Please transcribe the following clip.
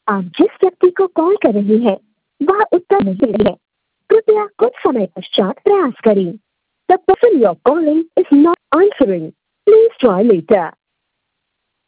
आप जिस व्यक्ति को कॉल कर रहे हैं वह उत्तर नहीं दे रही है। कृपया कुछ समय पश्चात प्रयास करें। The person you're calling is not answering. Please try later.